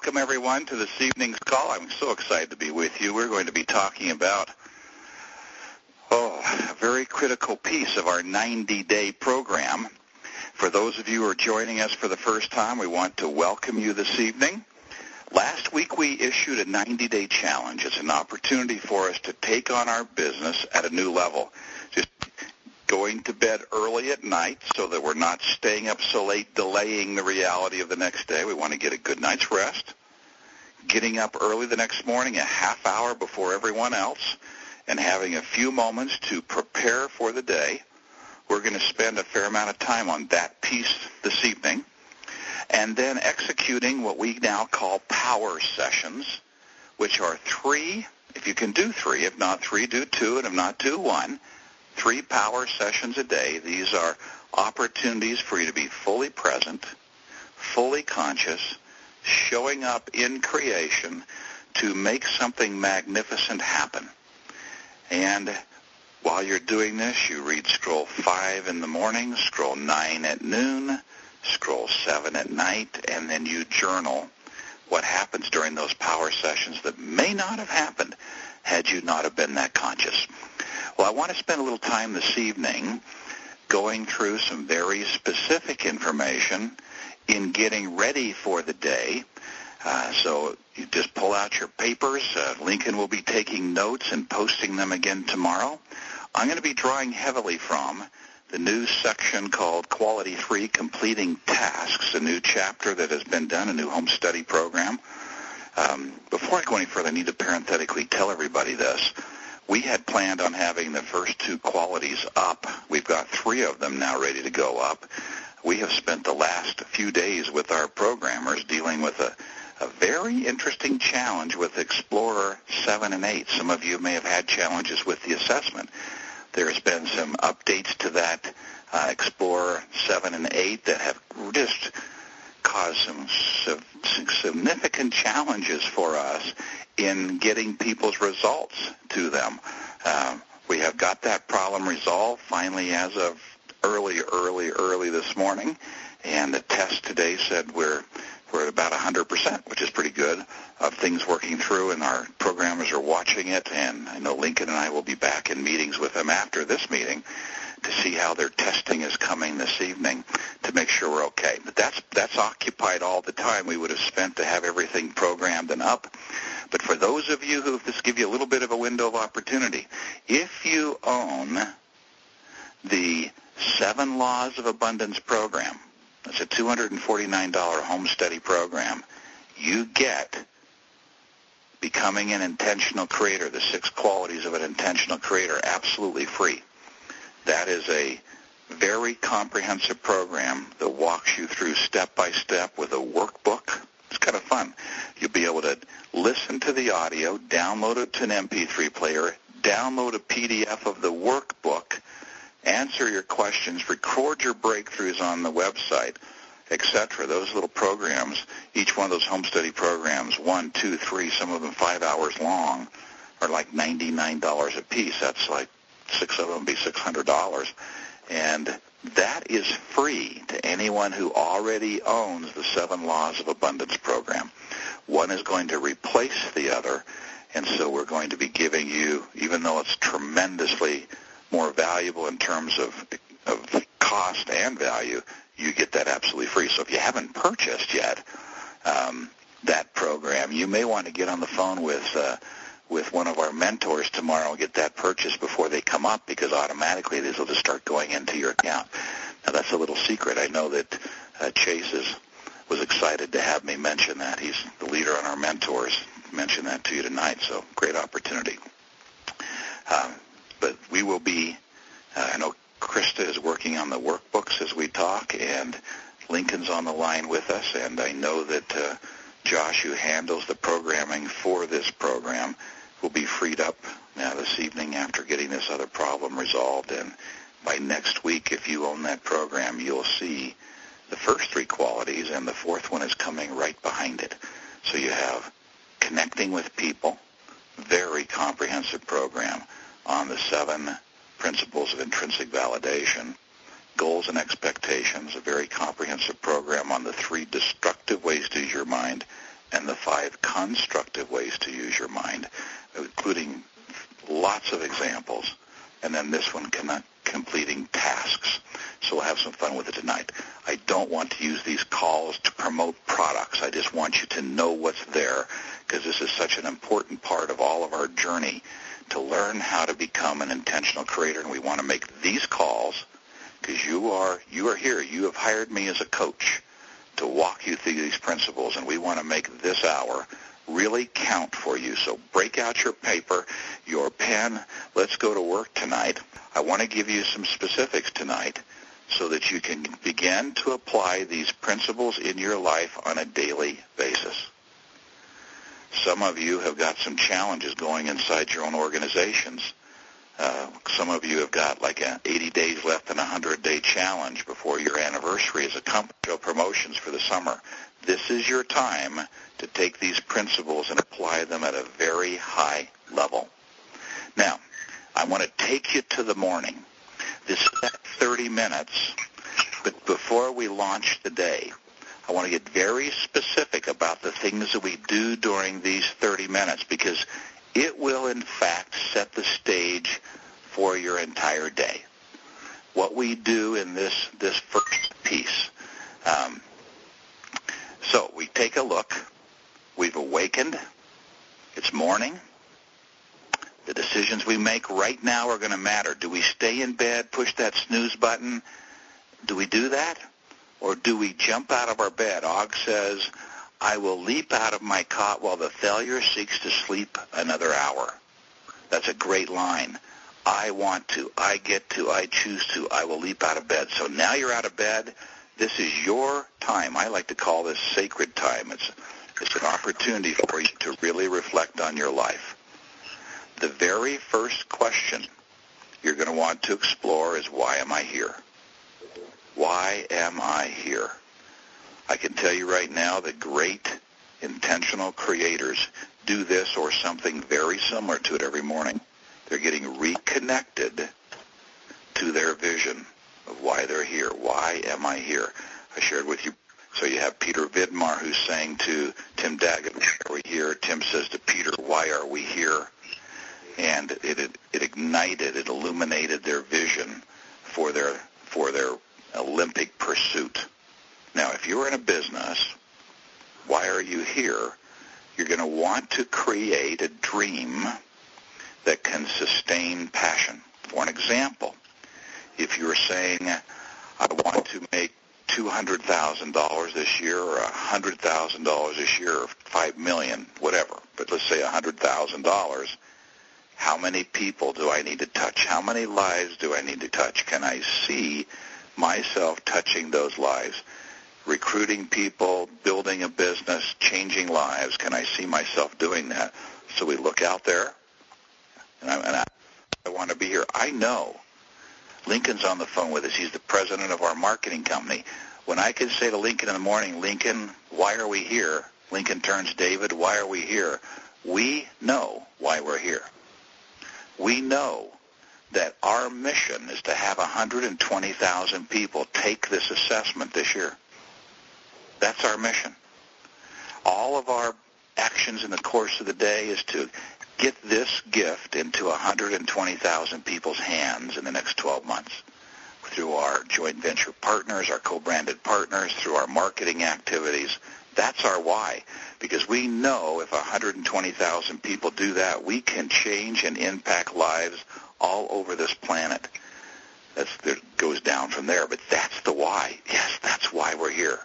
Welcome, everyone, to this evening's call. I'm so excited to be with you. We're going to be talking about, a very critical piece of our 90-day program. For those of you who are joining us for the first time, we want to welcome you this evening. Last week, we issued a 90-day challenge. It's an opportunity for us to take on our business at a new level. Just going to bed early at night so that we're not staying up so late, delaying the reality of the next day. We want to get a good night's rest. Getting up early the next morning, a half hour before everyone else, and having a few moments to prepare for the day. We're going to spend a fair amount of time on that piece this evening. And then executing what we now call power sessions, which are 3, if you can do 3, if not 3, do 2, and if not, do 1. 3 power sessions a day. These are opportunities for you to be fully present, fully conscious, showing up in creation to make something magnificent happen. And while you're doing this, you read scroll 5 in the morning, scroll 9 at noon, scroll 7 at night, and then you journal what happens during those power sessions that may not have happened had you not have been that conscious. Well, I want to spend a little time this evening going through some very specific information in getting ready for the day. So you just pull out your papers. Lincoln will be taking notes and posting them again tomorrow. I'm going to be drawing heavily from the new section called Quality 3, Completing Tasks, a new chapter that has been done, a new home study program. Before I go any further, I need to parenthetically tell everybody this. We had planned on having the first 2 qualities up. We've got 3 of them now ready to go up. We have spent the last few days with our programmers dealing with a very interesting challenge with Explorer 7 and 8. Some of you may have had challenges with the assessment. There's been some updates to that Explorer 7 and 8 that have just caused some significant challenges for us in getting people's results to them. We have got that problem resolved finally as of early this morning, and the test today said we're at about 100%, which is pretty good, of things working through, and our programmers are watching it, and I know Lincoln and I will be back in meetings with them after this meeting to see how their testing is coming this evening to make sure we're okay. But that's occupied all the time we would have spent to have everything programmed and up. But for those of you who, this give you a little bit of a window of opportunity, if you own the 7 Laws of Abundance program, it's a $249 home study program, you get Becoming an Intentional Creator, the 6 qualities of an intentional creator, absolutely free. That is a very comprehensive program that walks you through step by step with a workbook. It's kind of fun. You'll be able to listen to the audio, download it to an MP3 player, download a PDF of the workbook, answer your questions, record your breakthroughs on the website, etc. Those little programs, each one of those home study programs, 1, 2, 3, some of them 5 hours long, are like $99 a piece. That's like 6 of them be $600. And that is free to anyone who already owns the 7 Laws of Abundance program. One is going to replace the other, and so we're going to be giving you, even though it's tremendously more valuable in terms of cost and value, you get that absolutely free. So if you haven't purchased yet that program, you may want to get on the phone with one of our mentors tomorrow and get that purchased before they come up, because automatically these will just start going into your account. Now, that's a little secret. I know that Chase was excited to have me mention that. He's the leader on our mentors. Mention that to you tonight, so great opportunity. But we will be, I know Krista is working on the workbooks as we talk, and Lincoln's on the line with us, and I know that Josh, who handles the programming for this program, will be freed up now this evening after getting this other problem resolved. And by next week, if you own that program, you'll see the first 3 qualities, and the 4th one is coming right behind it. So you have connecting with people, very comprehensive program on the 7 principles of intrinsic validation, goals and expectations, a very comprehensive program on the 3 destructive ways to use your mind, and the 5 constructive ways to use your mind, including lots of examples, and then this one, completing tasks. So we'll have some fun with it tonight. I don't want to use these calls to promote products. I just want you to know what's there, because this is such an important part of all of our journey to learn how to become an intentional creator. And we want to make these calls because you are here. You have hired me as a coach to walk you through these principles, and we want to make this hour really count for you. So break out your paper, your pen. Let's go to work tonight. I want to give you some specifics tonight so that you can begin to apply these principles in your life on a daily basis. Some of you have got some challenges going inside your own organizations. Some of you have got like 80 days left in a 100-day challenge before your anniversary as a company. Promotions for the summer. This is your time to take these principles and apply them at a very high level. Now, I want to take you to the morning. This is 30 minutes, but before we launch the day, I want to get very specific about the things that we do during these 30 minutes, because it will, in fact, set the stage for your entire day. What we do in this first piece. So we take a look. We've awakened. It's morning. The decisions we make right now are going to matter. Do we stay in bed, push that snooze button? Do we do that? Or do we jump out of our bed? Og says, I will leap out of my cot while the failure seeks to sleep another hour. That's a great line. I want to, I get to, I choose to, I will leap out of bed. So now you're out of bed. This is your time. I like to call this sacred time. It's an opportunity for you to really reflect on your life. The very first question you're going to want to explore is, why am I here? Why am I here? I can tell you right now that great intentional creators do this or something very similar to it every morning. They're getting reconnected to their vision of why they're here. Why am I here? I shared with you. So you have Peter Vidmar who's saying to Tim Daggett, why are we here? Tim says to Peter, why are we here? And it ignited, it illuminated their vision for their Olympic pursuit. Now, if you're in a business, why are you here? You're going to want to create a dream that can sustain passion. For an example, if you're saying, I want to make $200,000 this year or $100,000 this year or $5 million, whatever, but let's say $100,000, how many people do I need to touch? How many lives do I need to touch? Can I see myself touching those lives? Recruiting people, building a business, changing lives. Can I see myself doing that? So we look out there, and I want to be here. I know Lincoln's on the phone with us. He's the president of our marketing company. When I can say to Lincoln in the morning, Lincoln, why are we here? Lincoln turns, David, why are we here? We know why we're here. We know that our mission is to have 120,000 people take this assessment this year. That's our mission. All of our actions in the course of the day is to get this gift into 120,000 people's hands in the next 12 months through our joint venture partners, our co-branded partners, through our marketing activities. That's our why, because we know if 120,000 people do that, we can change and impact lives all over this planet. That goes down from there, but that's the why. Yes, that's why we're here.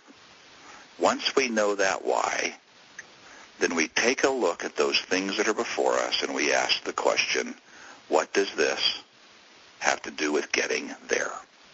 Once we know that why, then we take a look at those things that are before us and we ask the question, what does this have to do with getting there?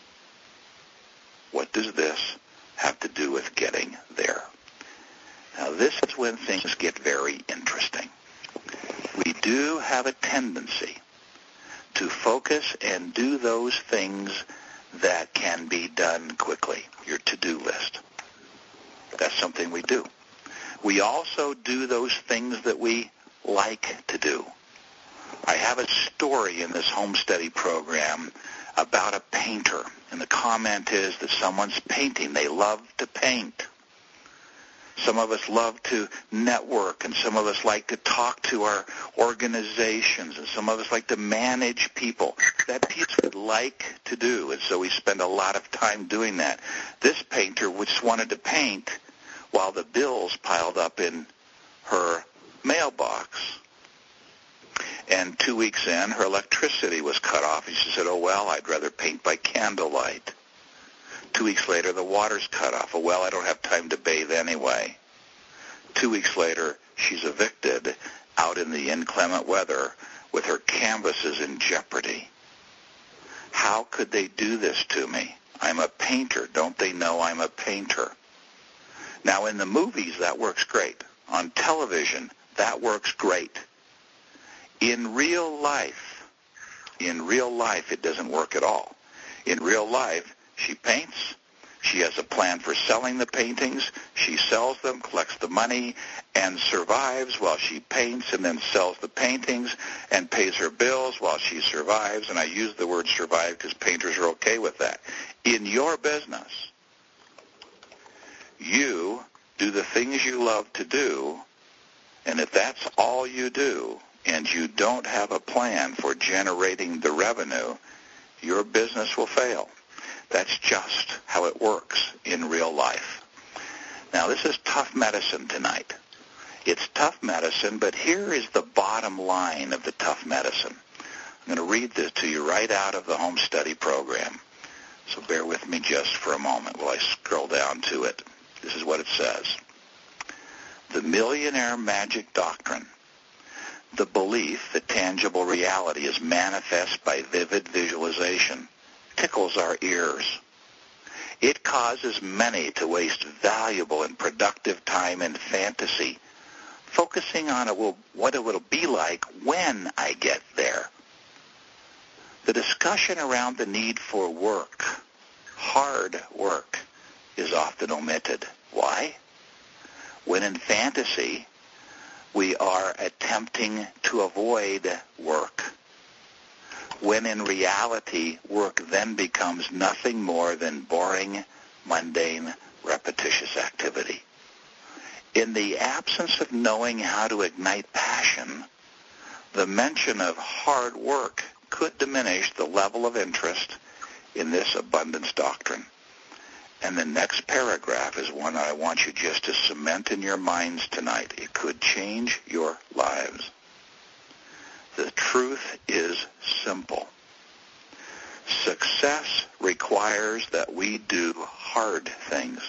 What does this have to do with getting there? Now, this is when things get very interesting. We do have a tendency to focus and do those things that can be done quickly, your to-do list. That's something we do. We also do those things that we like to do. I have a story in this home study program about a painter, and the comment is that someone's painting. They love to paint. Some of us love to network, and some of us like to talk to our organizations, and some of us like to manage people. That piece we'd like to do, and so we spend a lot of time doing that. This painter just wanted to paint while the bills piled up in her mailbox. And 2 weeks in, her electricity was cut off, and she said, oh, well, I'd rather paint by candlelight. 2 weeks later, the water's cut off. Oh, well, I don't have time to bathe anyway. 2 weeks later, she's evicted out in the inclement weather with her canvases in jeopardy. How could they do this to me? I'm a painter. Don't they know I'm a painter? Now, in the movies, that works great. On television, that works great. In real life, it doesn't work at all. In real life, she paints. She has a plan for selling the paintings. She sells them, collects the money, and survives while she paints, and then sells the paintings and pays her bills while she survives. And I use the word survive because painters are okay with that. In your business, you do the things you love to do, and if that's all you do, and you don't have a plan for generating the revenue, your business will fail. That's just how it works in real life. Now, this is tough medicine tonight. It's tough medicine, but here is the bottom line of the tough medicine. I'm going to read this to you right out of the home study program. So bear with me just for a moment while I scroll down to it. This is what it says. The Millionaire Magic Doctrine. The belief that tangible reality is manifest by vivid visualization tickles our ears. It causes many to waste valuable and productive time in fantasy, focusing on what it will be like when I get there. The discussion around the need for work, hard work, is often omitted. Why? When in fantasy, we are attempting to avoid work. When in reality, work then becomes nothing more than boring, mundane, repetitious activity. In the absence of knowing how to ignite passion, the mention of hard work could diminish the level of interest in this abundance doctrine. And the next paragraph is one I want you just to cement in your minds tonight. It could change your lives. The truth is simple. Success requires that we do hard things.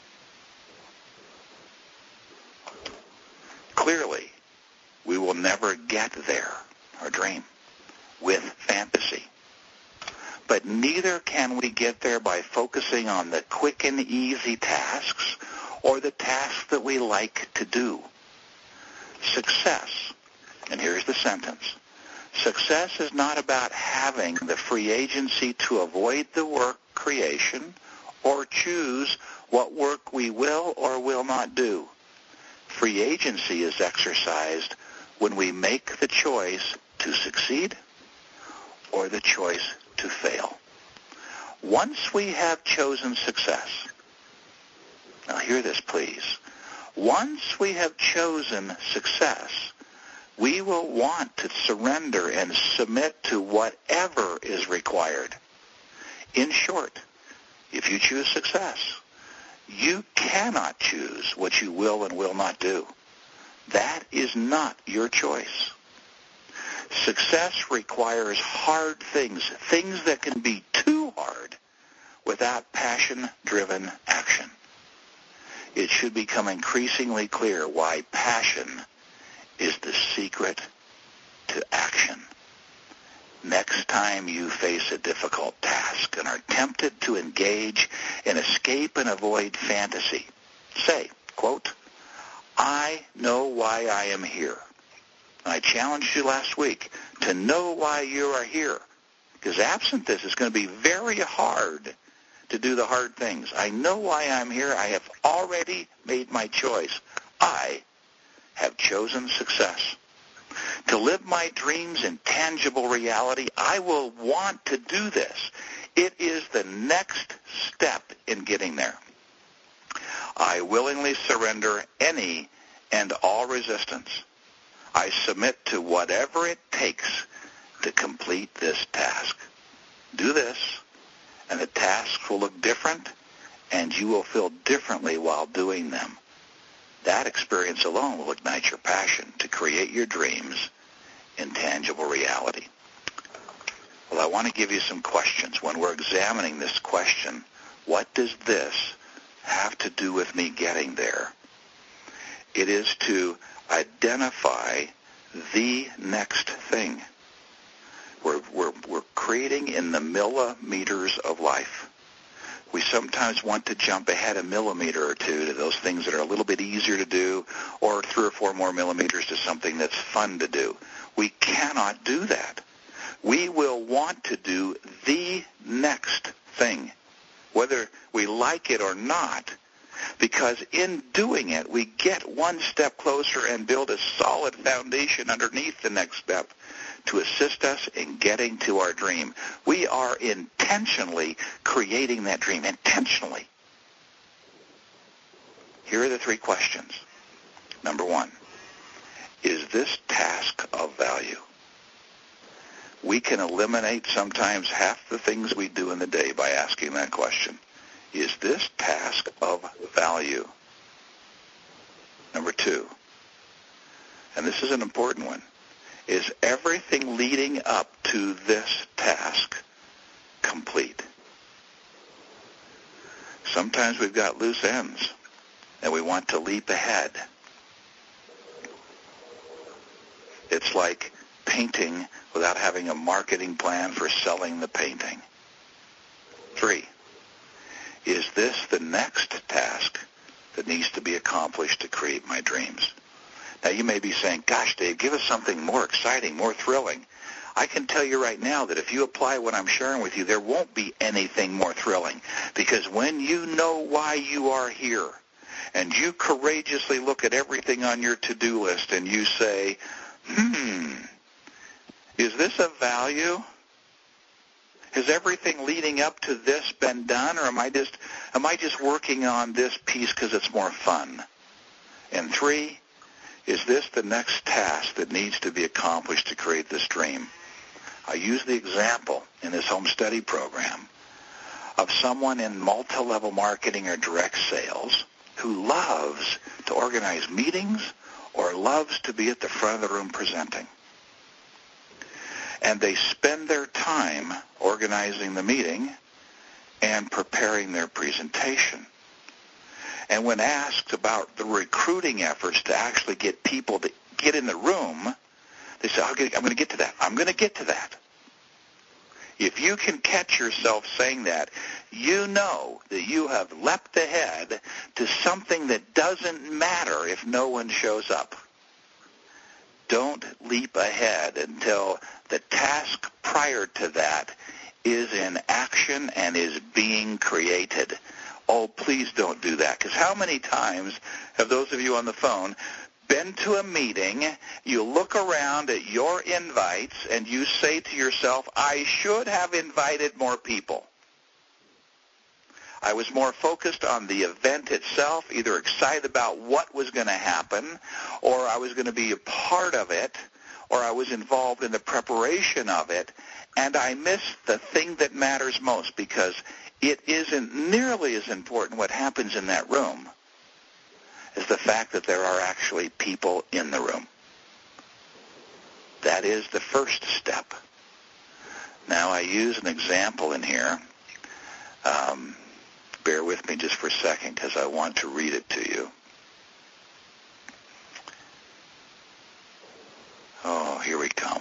Clearly, we will never get there, our dream, with fantasy. But neither can we get there by focusing on the quick and easy tasks or the tasks that we like to do. Success, and here's the sentence, success is not about having the free agency to avoid the work creation or choose what work we will or will not do. Free agency is exercised when we make the choice to succeed or the choice to fail. Once we have chosen success, now hear this please, once we have chosen success, we will want to surrender and submit to whatever is required. In short, if you choose success, you cannot choose what you will and will not do. That is not your choice. Success requires hard things, things that can be too hard without passion-driven action. It should become increasingly clear why passion is the secret to action. Next time you face a difficult task and are tempted to engage in escape and avoid fantasy, say, quote, I know why I am here. I challenged you last week to know why you are here, because absent this, it's going to be very hard to do the hard things. I know why I'm here. I have already made my choice. I have chosen success. To live my dreams in tangible reality, I will want to do this. It is the next step in getting there. I willingly surrender any and all resistance. I submit to whatever it takes to complete this task. Do this, and the tasks will look different, and you will feel differently while doing them. That experience alone will ignite your passion to create your dreams in tangible reality. Well, I want to give you some questions. When we're examining this question, what does this have to do with me getting there? It is to identify the next thing. We're creating in the millimeters of life. We sometimes want to jump ahead a millimeter or two to those things that are a little bit easier to do, or 3 or 4 more millimeters to something that's fun to do. We cannot do that. We will want to do the next thing, whether we like it or not, because in doing it, we get one step closer and build a solid foundation underneath the next step to assist us in getting to our dream. We are intentionally creating that dream, intentionally. Here are the 3 questions. Number 1, is this task of value? We can eliminate sometimes half the things we do in the day by asking that question. Is this task of value? Number 2, and this is an important one, is everything leading up to this task complete? Sometimes we've got loose ends and we want to leap ahead. It's like painting without having a marketing plan for selling the painting. 3, is this the next task that needs to be accomplished to create my dreams? Now, you may be saying, gosh, Dave, give us something more exciting, more thrilling. I can tell you right now that if you apply what I'm sharing with you, there won't be anything more thrilling. Because when you know why you are here, and you courageously look at everything on your to-do list and you say, is this of value? Has everything leading up to this been done, or am I just working on this piece because it's more fun? And 3, is this the next task that needs to be accomplished to create this dream? I use the example in this home study program of someone in multi-level marketing or direct sales who loves to organize meetings or loves to be at the front of the room presenting. And they spend their time organizing the meeting and preparing their presentation. And when asked about the recruiting efforts to actually get people to get in the room, they say, I'm going to get to that. I'm going to get to that. If you can catch yourself saying that, you know that you have leapt ahead to something that doesn't matter if no one shows up. Don't leap ahead until the task prior to that is in action and is being created. Oh, please don't do that, because how many times have those of you on the phone been to a meeting, you look around at your invites, and you say to yourself, I should have invited more people. I was more focused on the event itself, either excited about what was going to happen, or I was going to be a part of it, or I was involved in the preparation of it, and I missed the thing that matters most, because it isn't nearly as important what happens in that room as the fact that there are actually people in the room. That is the first step. Now, I use an example in here. Bear with me just for a second because I want to read it to you. Oh, here we come.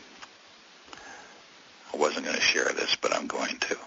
I wasn't going to share this, but I'm going to.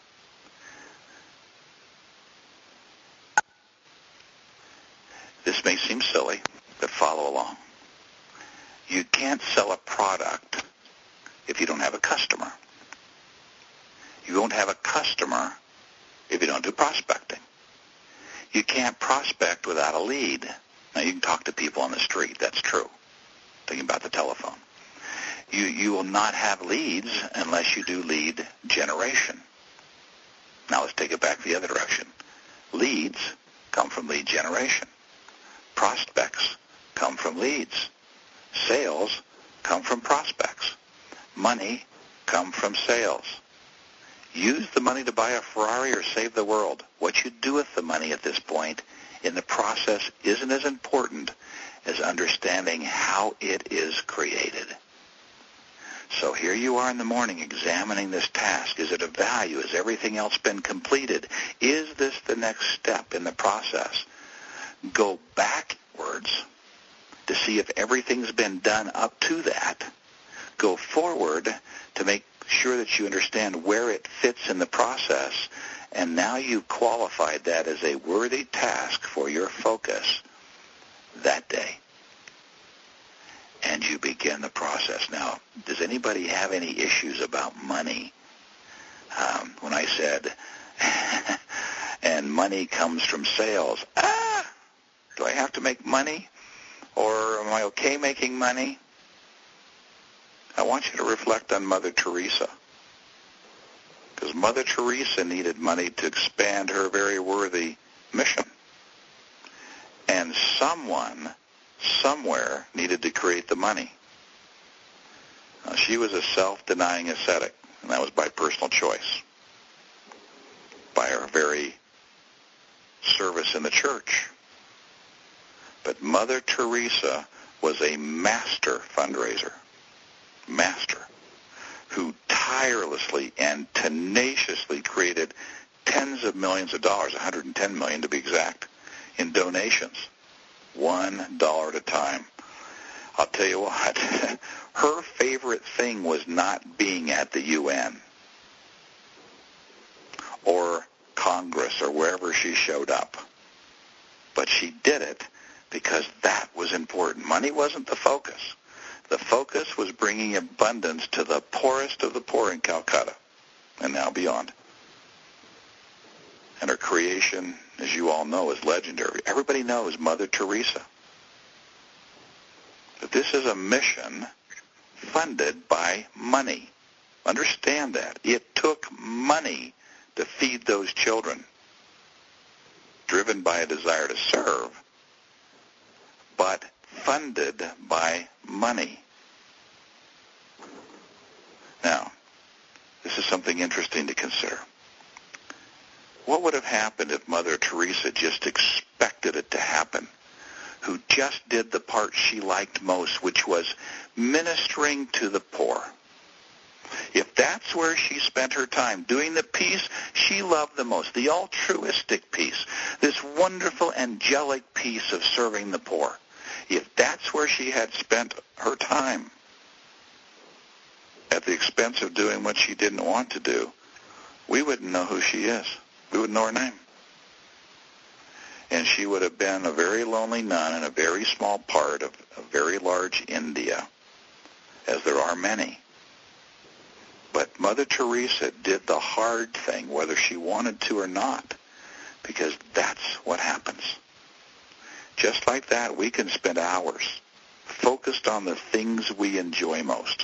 This may seem silly, but follow along. You can't sell a product if you don't have a customer. You won't have a customer if you don't do prospecting. You can't prospect without a lead. Now, you can talk to people on the street. That's true. Thinking about the telephone. You will not have leads unless you do lead generation. Now, let's take it back the other direction. Leads come from lead generation. Prospects come from leads. Sales come from prospects. Money come from sales. Use the money to buy a Ferrari or save the world. What you do with the money at this point in the process isn't as important as understanding how it is created. So here you are in the morning examining this task. Is it of value? Has everything else been completed? Is this the next step in the process? Go backwards to see if everything's been done up to that. Go forward to make sure that you understand where it fits in the process. And now you've qualified that as a worthy task for your focus that day. And you begin the process. Now, does anybody have any issues about money? When I said, and money comes from sales. Do I have to make money? Or am I okay making money? I want you to reflect on Mother Teresa. Because Mother Teresa needed money to expand her very worthy mission. And someone, somewhere, needed to create the money. She was a self-denying ascetic, and that was by personal choice, by her very service in the church. But Mother Teresa was a master fundraiser, who tirelessly and tenaciously created tens of millions of dollars, 110 million to be exact, in donations, $1 at a time. I'll tell you what, her favorite thing was not being at the UN or Congress or wherever she showed up. But she did it because that was important. Money wasn't the focus. The focus was bringing abundance to the poorest of the poor in Calcutta and now beyond. And her creation, as you all know, is legendary. Everybody knows Mother Teresa. But this is a mission funded by money. Understand that. It took money to feed those children, driven by a desire to serve, but funded by money. Now, this is something interesting to consider. What would have happened if Mother Teresa just expected it to happen? Who just did the part she liked most, which was ministering to the poor. If that's where she spent her time, doing the piece she loved the most, the altruistic piece, this wonderful angelic piece of serving the poor, if that's where she had spent her time, at the expense of doing what she didn't want to do, we wouldn't know who she is. We wouldn't know her name. And she would have been a very lonely nun in a very small part of a very large India, as there are many. But Mother Teresa did the hard thing, whether she wanted to or not, because that's what happens. Just like that, we can spend hours focused on the things we enjoy most.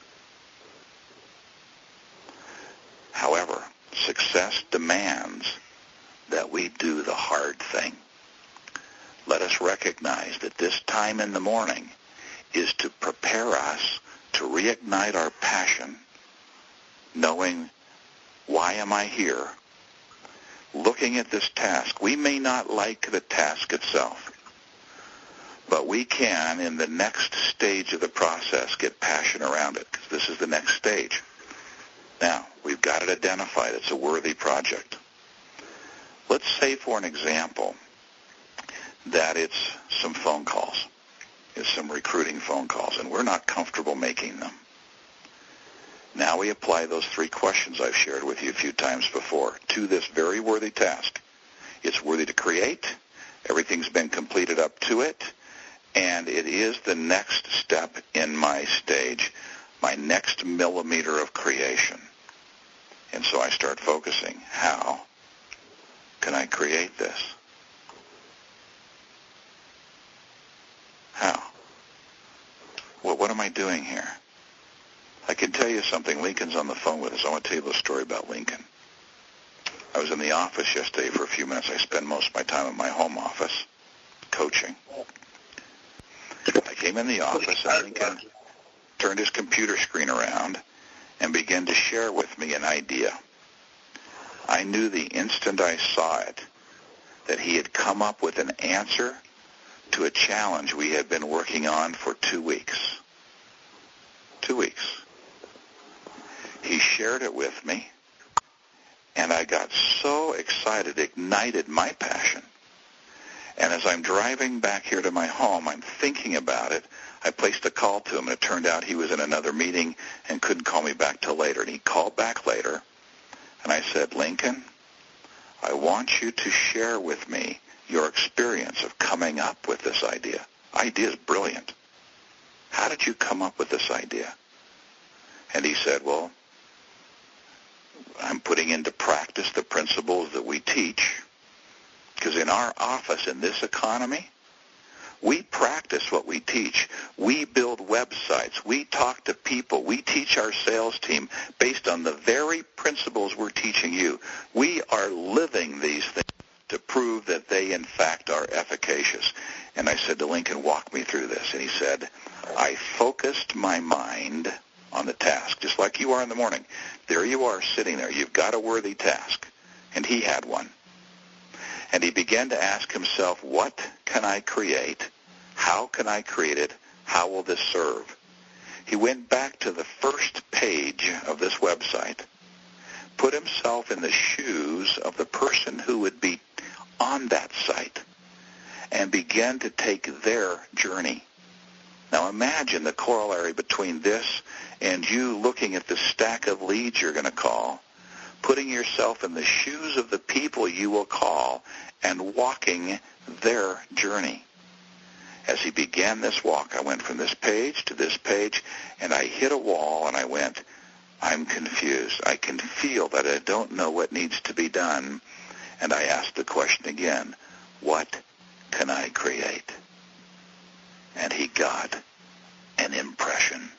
However, success demands that we do the hard thing. Let us recognize that this time in the morning is to prepare us to reignite our passion, knowing, why am I here? Looking at this task. We may not like the task itself, but we can, in the next stage of the process, get passion around it, because this is the next stage. Now, we've got it identified. It's a worthy project. Let's say, for an example, that it's some phone calls. It's some recruiting phone calls, and we're not comfortable making them. Now we apply those 3 questions I've shared with you a few times before to this very worthy task. It's worthy to create. Everything's been completed up to it, and it is the next step in my stage, my next millimeter of creation. And so I start focusing. How can I create this? How? Well, what am I doing here? I can tell you something. Lincoln's on the phone with us. I want to tell you a little story about Lincoln. I was in the office yesterday for a few minutes. I spend most of my time in my home office coaching. I came in the office, and Lincoln turned his computer screen around and began to share with me an idea. I knew the instant I saw it that he had come up with an answer to a challenge we had been working on for 2 weeks. 2 weeks. He shared it with me, and I got so excited, ignited my passion. And as I'm driving back here to my home, I'm thinking about it. I placed a call to him, and it turned out he was in another meeting and couldn't call me back till later. And he called back later, and I said, Lincoln, I want you to share with me your experience of coming up with this idea. Idea is brilliant. How did you come up with this idea? And he said, well, I'm putting into practice the principles that we teach, because in our office in this economy, we practice what we teach. We build websites. We talk to people. We teach our sales team based on the very principles we're teaching you. We are living these things to prove that they, in fact, are efficacious. And I said to Lincoln, walk me through this. And he said, I focused my mind on the task, just like you are in the morning. There you are sitting there. You've got a worthy task. And he had one. And he began to ask himself, what can I create? How can I create it? How will this serve? He went back to the first page of this website, put himself in the shoes of the person who would be on that site, and began to take their journey. Now imagine the corollary between this and you looking at the stack of leads you're going to call, putting yourself in the shoes of the people you will call and walking their journey. As he began this walk, I went from this page to this page, and I hit a wall, and I went, I'm confused. I can feel that I don't know what needs to be done. And I asked the question again, what can I create? And he got an impression.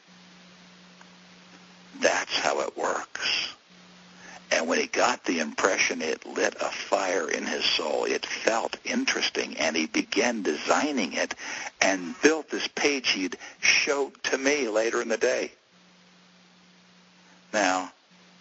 That's how it works. And when he got the impression, it lit a fire in his soul. It felt interesting, and he began designing it and built this page he'd show to me later in the day. Now,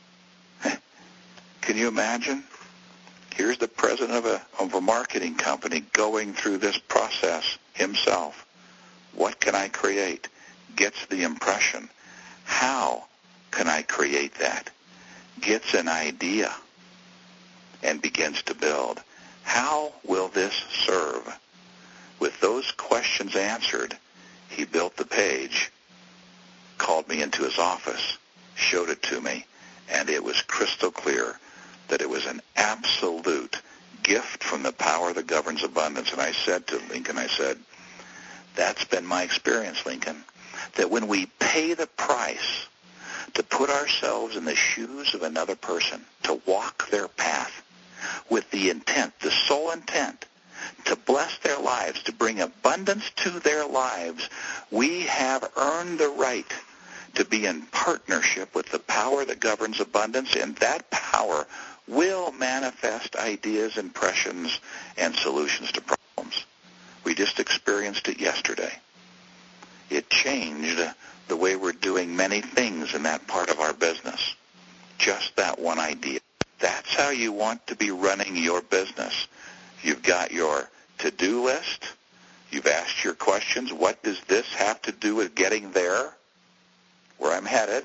can you imagine? Here's the president of a marketing company going through this process himself. What can I create? Gets the impression. How can I create that? Gets an idea and begins to build. How will this serve? With those questions answered, he built the page, called me into his office, showed it to me, and it was crystal clear that it was an absolute gift from the power that governs abundance. And I said to Lincoln, I said, that's been my experience, Lincoln, that when we pay the price to put ourselves in the shoes of another person, to walk their path with the intent, the sole intent, to bless their lives, to bring abundance to their lives, we have earned the right to be in partnership with the power that governs abundance, and that power will manifest ideas, impressions, and solutions to problems. We just experienced it yesterday. It changed the way we're doing many things in that part of our business. Just that one idea. That's how you want to be running your business. You've got your to-do list. You've asked your questions. What does this have to do with getting there, where I'm headed?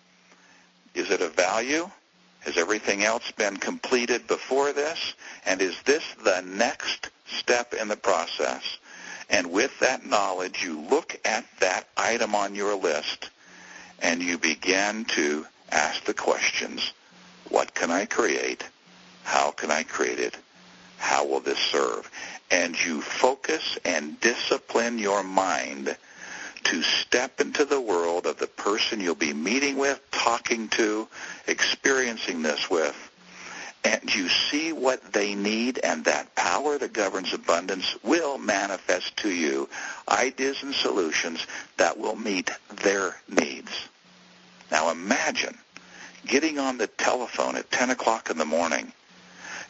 Is it of value? Has everything else been completed before this? And is this the next step in the process? And with that knowledge, you look at that item on your list and you begin to ask the questions, what can I create? How can I create it? How will this serve? And you focus and discipline your mind to step into the world of the person you'll be meeting with, talking to, experiencing this with, and you see what they need, and that power that governs abundance will manifest to you ideas and solutions that will meet their needs. Now imagine getting on the telephone at 10 o'clock in the morning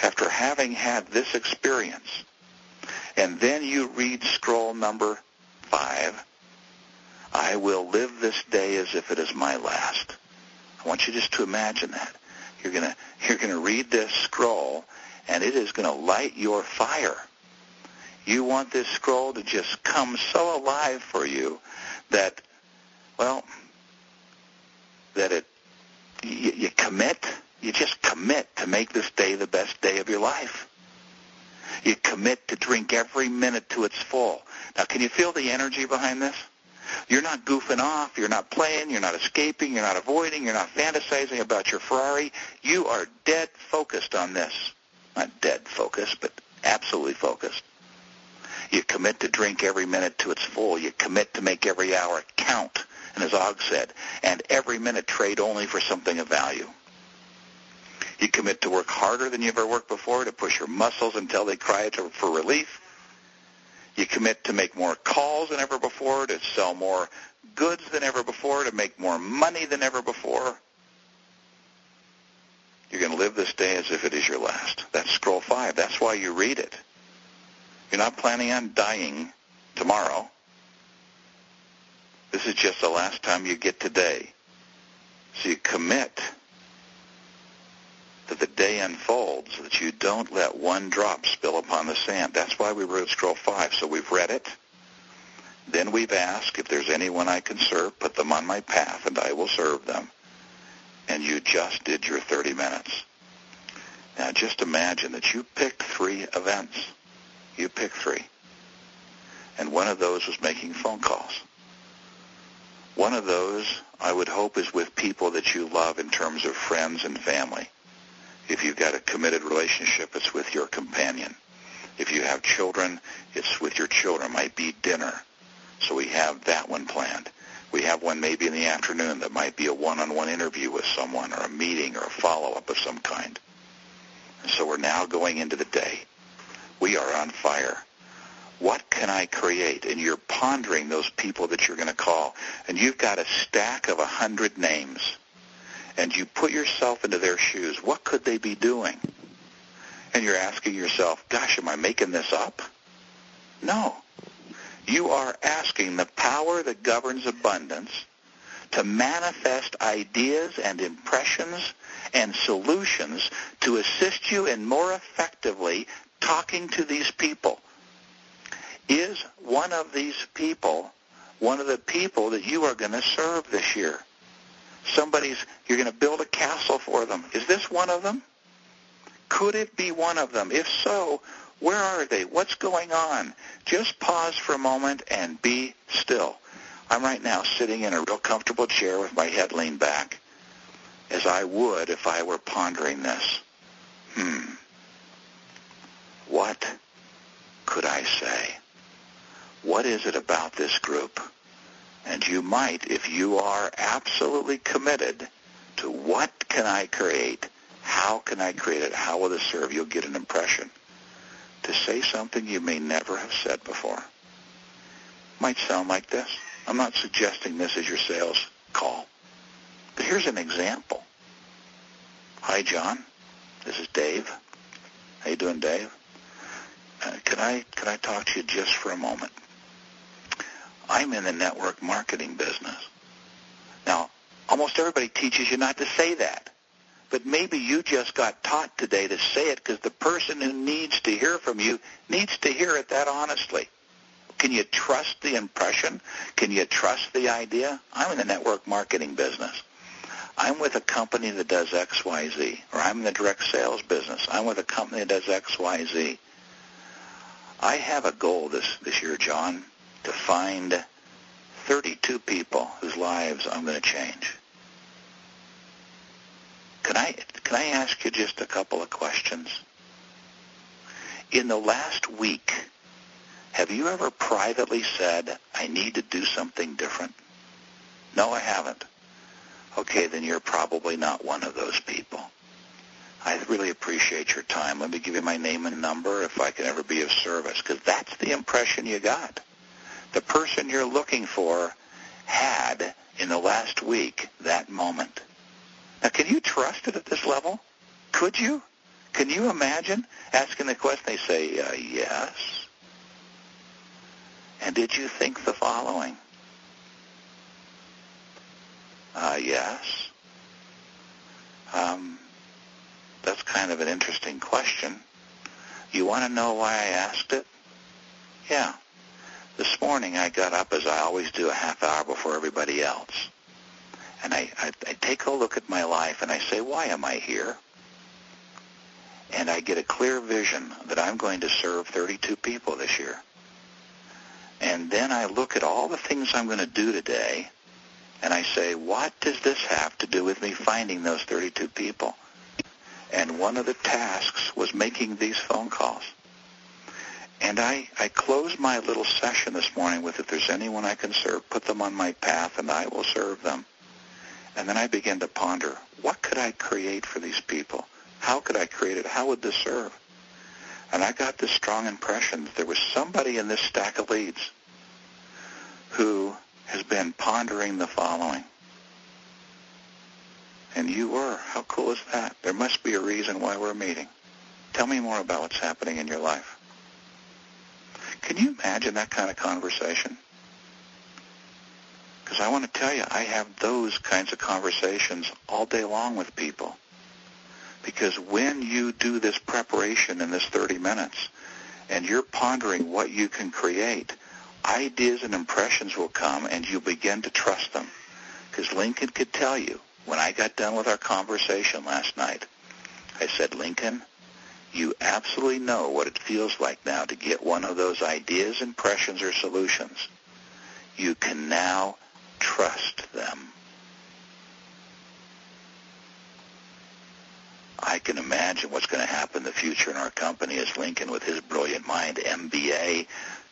after having had this experience, and then you read scroll number 5, I will live this day as if it is my last. I want you just to imagine that. You're gonna read this scroll, and it is going to light your fire. You want this scroll to just come so alive for you that, well, that you commit. You just commit to make this day the best day of your life. You commit to drink every minute to its full. Now, can you feel the energy behind this? You're not goofing off. You're not playing. You're not escaping. You're not avoiding. You're not fantasizing about your Ferrari. You are dead focused on this. Not dead focused, but absolutely focused. You commit to drink every minute to its full. You commit to make every hour count, and as Og said, and every minute trade only for something of value. You commit to work harder than you've ever worked before, to push your muscles until they cry for relief. You commit to make more calls than ever before, to sell more goods than ever before, to make more money than ever before. You're going to live this day as if it is your last. That's scroll 5. That's why you read it. You're not planning on dying tomorrow. This is just the last time you get today. So you commit that the day unfolds, that you don't let one drop spill upon the sand. That's why we wrote scroll 5. So we've read it. Then we've asked, if there's anyone I can serve, put them on my path, and I will serve them. And you just did your 30 minutes. Now just imagine that you picked 3 events. You picked 3. And one of those was making phone calls. One of those, I would hope, is with people that you love in terms of friends and family. If you've got a committed relationship, it's with your companion. If you have children, it's with your children. It might be dinner. So we have that one planned. We have one maybe in the afternoon that might be a one-on-one interview with someone, or a meeting, or a follow-up of some kind. And so we're now going into the day. We are on fire. What can I create? And you're pondering those people that you're going to call. And you've got a stack of 100 names. And you put yourself into their shoes. What could they be doing? And you're asking yourself, gosh, am I making this up? No. You are asking the power that governs abundance to manifest ideas and impressions and solutions to assist you in more effectively talking to these people. Is one of these people one of the people that you are going to serve this year? You're going to build a castle for them. Is this one of them? Could it be one of them? If so, where are they? What's going on? Just pause for a moment and be still. I'm right now sitting in a real comfortable chair with my head leaned back, as I would if I were pondering this. What could I say? What is it about this group? And you might, if you are absolutely committed to what can I create, how can I create it, how will this serve, you'll get an impression to say something you may never have said before. Might sound like this. I'm not suggesting this is your sales call. But here's an example. Hi, John. This is Dave. How you doing, Dave? Can I talk to you just for a moment? I'm in the network marketing business. Now, almost everybody teaches you not to say that. But maybe you just got taught today to say it because the person who needs to hear from you needs to hear it that honestly. Can you trust the impression? Can you trust the idea? I'm in the network marketing business. I'm with a company that does XYZ. Or I'm in the direct sales business. I'm with a company that does XYZ. I have a goal this year, John, to find 32 people whose lives I'm going to change. Can I ask you just a couple of questions? In the last week, have you ever privately said, I need to do something different? No, I haven't. Okay, then you're probably not one of those people. I really appreciate your time. Let me give you my name and number if I can ever be of service, because that's the impression you got. The person you're looking for had, in the last week, that moment. Now, can you trust it at this level? Could you? Can you imagine asking the question? They say, yes. And did you think the following? Yes. That's kind of an interesting question. You want to know why I asked it? Yeah. This morning I got up, as I always do, a half hour before everybody else. And I take a look at my life and I say, why am I here? And I get a clear vision that I'm going to serve 32 people this year. And then I look at all the things I'm going to do today, and I say, what does this have to do with me finding those 32 people? And one of the tasks was making these phone calls. And I closed my little session this morning with, if there's anyone I can serve, put them on my path, and I will serve them. And then I began to ponder, what could I create for these people? How could I create it? How would this serve? And I got this strong impression that there was somebody in this stack of leads who has been pondering the following. And you were. How cool is that? There must be a reason why we're meeting. Tell me more about what's happening in your life. Can you imagine that kind of conversation? Because I want to tell you, I have those kinds of conversations all day long with people. Because when you do this preparation in this 30 minutes and you're pondering what you can create, ideas and impressions will come and you begin to trust them. Because Lincoln could tell you, when I got done with our conversation last night, I said, Lincoln, you absolutely know what it feels like now to get one of those ideas, impressions, or solutions. You can now trust them. I can imagine what's going to happen in the future in our company as Lincoln, with his brilliant mind, MBA,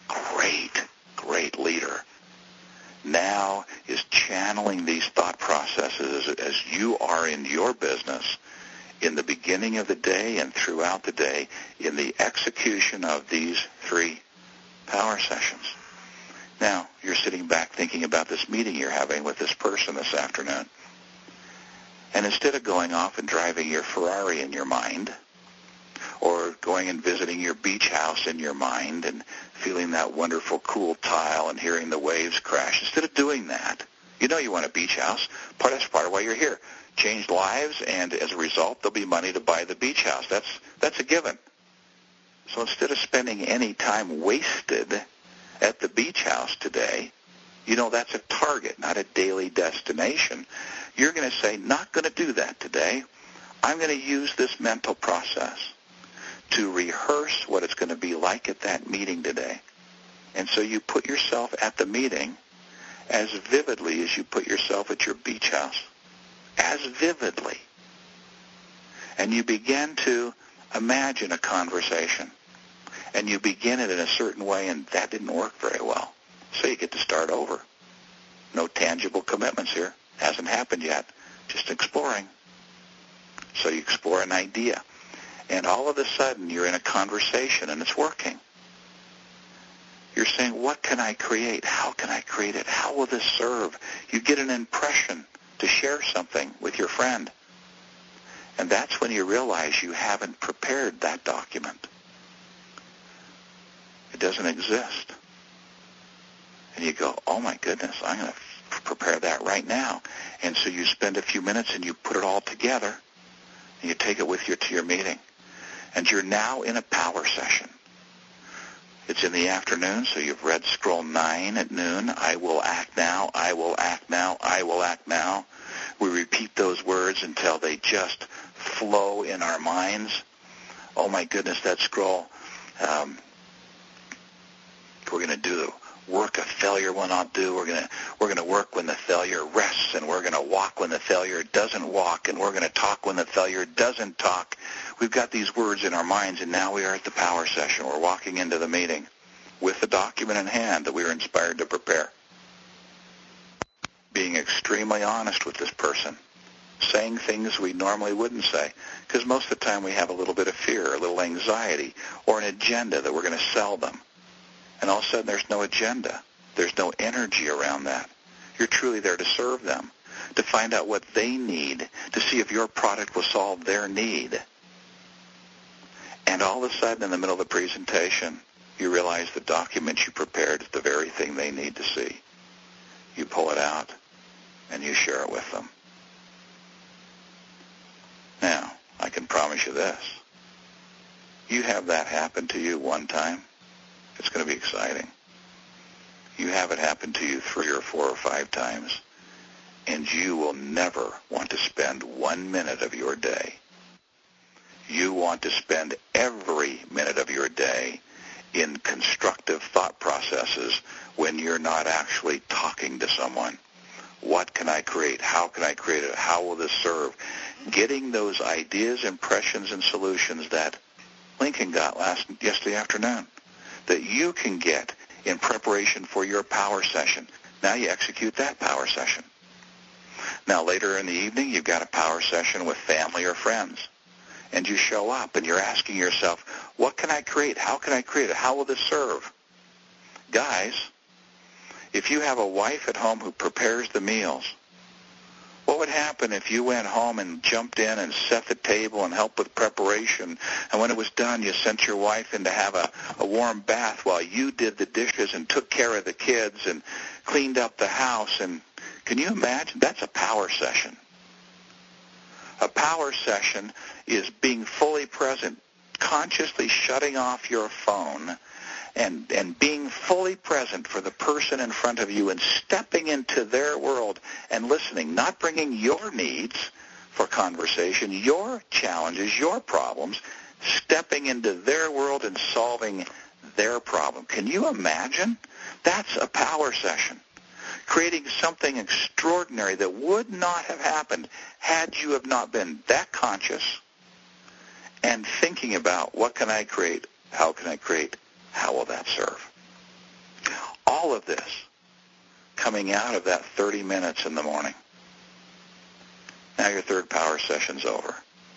great leader, now is channeling these thought processes as you are in your business in the beginning of the day and throughout the day in the execution of these 3 power sessions. Now, you're sitting back thinking about this meeting you're having with this person this afternoon. And instead of going off and driving your Ferrari in your mind, or going and visiting your beach house in your mind and feeling that wonderful cool tile and hearing the waves crash, instead of doing that, you know you want a beach house. That's part of why you're here. Change lives, and as a result, there'll be money to buy the beach house. That's a given. So instead of spending any time wasted at the beach house today, you know that's a target, not a daily destination. You're going to say, not going to do that today. I'm going to use this mental process to rehearse what it's going to be like at that meeting today. And so you put yourself at the meeting as vividly as you put yourself at your beach house. As vividly. And you begin to imagine a conversation. And you begin it in a certain way, and that didn't work very well. So you get to start over. No tangible commitments here. Hasn't happened yet. Just exploring. So you explore an idea. And all of a sudden, you're in a conversation, and it's working. You're saying, what can I create? How can I create it? How will this serve? You get an impression to share something with your friend. And that's when you realize you haven't prepared that document. It doesn't exist. And you go, oh my goodness, I'm going to prepare that right now. And so you spend a few minutes and you put it all together, and you take it with you to your meeting. And you're now in a power session. It's in the afternoon, so you've read scroll 9 at noon. I will act now, I will act now, I will act now. We repeat those words until they just flow in our minds. Oh my goodness, that scroll. We're going to do the work a failure will not do. We're going to work when the failure rests, and we're going to walk when the failure doesn't walk, and we're going to talk when the failure doesn't talk. We've got these words in our minds, and now we are at the power session. We're walking into the meeting with the document in hand that we were inspired to prepare. Being extremely honest with this person, saying things we normally wouldn't say, because most of the time we have a little bit of fear, a little anxiety, or an agenda that we're going to sell them. And all of a sudden there's no agenda. There's no energy around that. You're truly there to serve them, to find out what they need, to see if your product will solve their need. And all of a sudden, in the middle of the presentation, you realize the document you prepared is the very thing they need to see. You pull it out, and you share it with them. Now, I can promise you this. You have that happen to you one time, it's going to be exciting. You have it happen to you 3 or 4 or 5 times, and you will never want to spend 1 minute of your day. You want to spend every minute of your day in constructive thought processes when you're not actually talking to someone. What can I create? How can I create it? How will this serve? Getting those ideas, impressions, and solutions that Lincoln got yesterday afternoon, that you can get in preparation for your power session. Now you execute that power session. Now later in the evening, you've got a power session with family or friends. And you show up and you're asking yourself, what can I create? How can I create it? How will this serve? Guys, if you have a wife at home who prepares the meals, what would happen if you went home and jumped in and set the table and helped with preparation, and when it was done, you sent your wife in to have a warm bath while you did the dishes and took care of the kids and cleaned up the house? And can you imagine? That's a power session. A power session is being fully present, consciously shutting off your phone and being fully present for the person in front of you and stepping into their world and listening, not bringing your needs for conversation, your challenges, your problems, stepping into their world and solving their problem. Can you imagine? That's a power session. Creating something extraordinary that would not have happened had you have not been that conscious and thinking about what can I create, how can I create, how will that serve? All of this coming out of that 30 minutes in the morning. Now your third power session's over.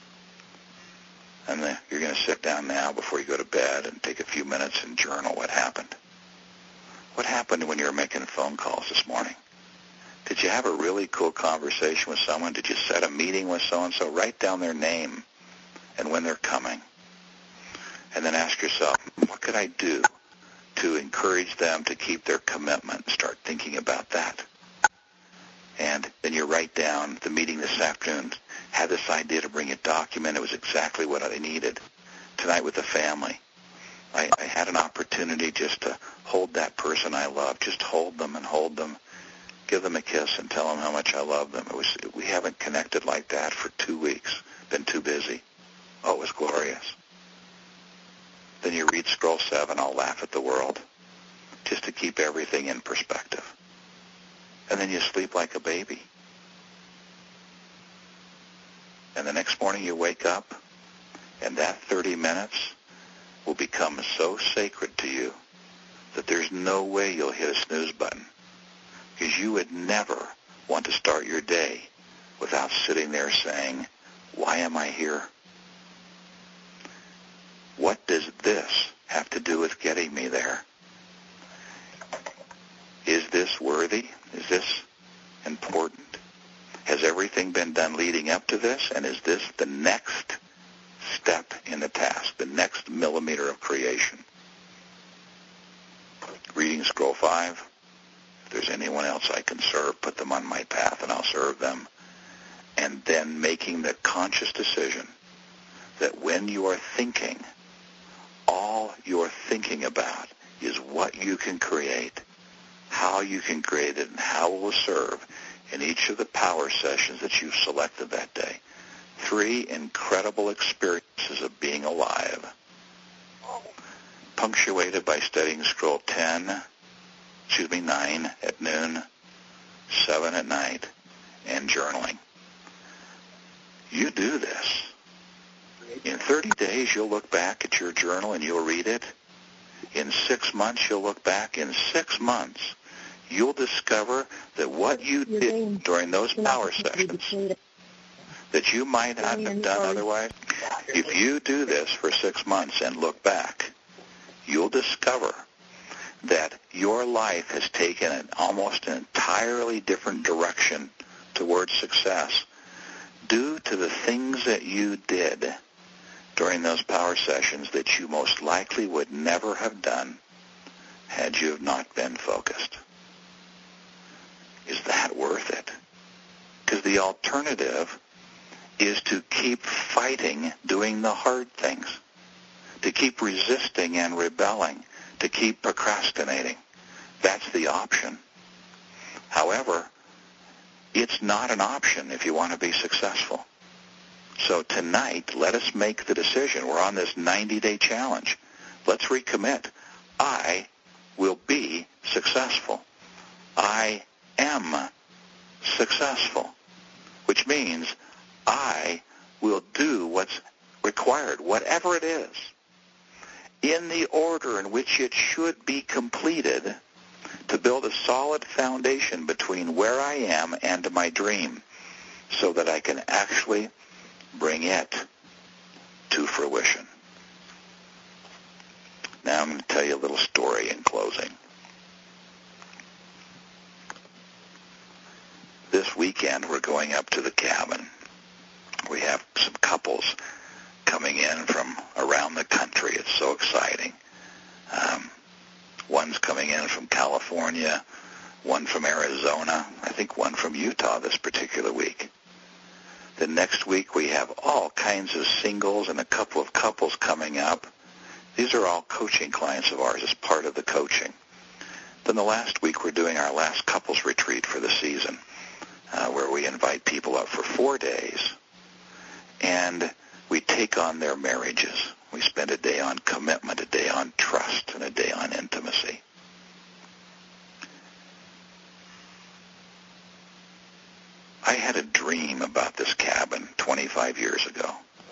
And you're going to sit down now before you go to bed and take a few minutes and journal what happened. What happened when you were making phone calls this morning? Did you have a really cool conversation with someone? Did you set a meeting with so-and-so? Write down their name and when they're coming. And then ask yourself, what could I do to encourage them to keep their commitment? Start thinking about that. And then you write down the meeting this afternoon. Had this idea to bring a document. It was exactly what I needed. Tonight with the family, I had an opportunity just to hold that person I love. Just hold them and hold them. Give them a kiss and tell them how much I love them. We haven't connected like that for 2 weeks. Been too busy. Oh, it was glorious. Then you read Scroll 7, I'll laugh at the world, just to keep everything in perspective. And then you sleep like a baby. And the next morning you wake up, and that 30 minutes will become so sacred to you that there's no way you'll hit a snooze button, because you would never want to start your day without sitting there saying, why am I here? What does this have to do with getting me there? Is this worthy? Is this important? Has everything been done leading up to this? And is this the next step in the task, the next millimeter of creation? Reading Scroll 5. If there's anyone else I can serve, put them on my path and I'll serve them. And then making the conscious decision that when you are thinking, all you're thinking about is what you can create, how you can create it, and how it will serve in each of the power sessions that you've selected that day. 3 incredible experiences of being alive, punctuated by studying Scroll 9 at noon, 7 at night, and journaling. You do this. In 30 days, you'll look back at your journal and you'll read it. In 6 months, you'll look back. In 6 months, you'll discover that what you did during those power sessions that you might not have done otherwise, if you do this for 6 months and look back, you'll discover that your life has taken almost an entirely different direction towards success due to the things that you did during those power sessions that you most likely would never have done had you not been focused. Is that worth it? Because the alternative is to keep fighting, doing the hard things, to keep resisting and rebelling, to keep procrastinating. That's the option. However, it's not an option if you want to be successful. So tonight, let us make the decision. We're on this 90-day challenge. Let's recommit. I will be successful. I am successful, which means I will do what's required, whatever it is, in the order in which it should be completed to build a solid foundation between where I am and my dream so that I can actually bring it to fruition. Now I'm going to tell you a little story in closing. This weekend we're going up to the cabin. We have some couples coming in from around the country. It's so exciting. One's coming in from California, one from Arizona, I think one from Utah this particular week. The next week we have all kinds of singles and a couple of couples coming up. These are all coaching clients of ours as part of the coaching. Then the last week we're doing our last couples retreat for the season, where we invite people up for 4 days, and we take on their marriages. We spend a day on commitment, a day on trust, and a day on intimacy. I had a dream about this cabin 25 years ago.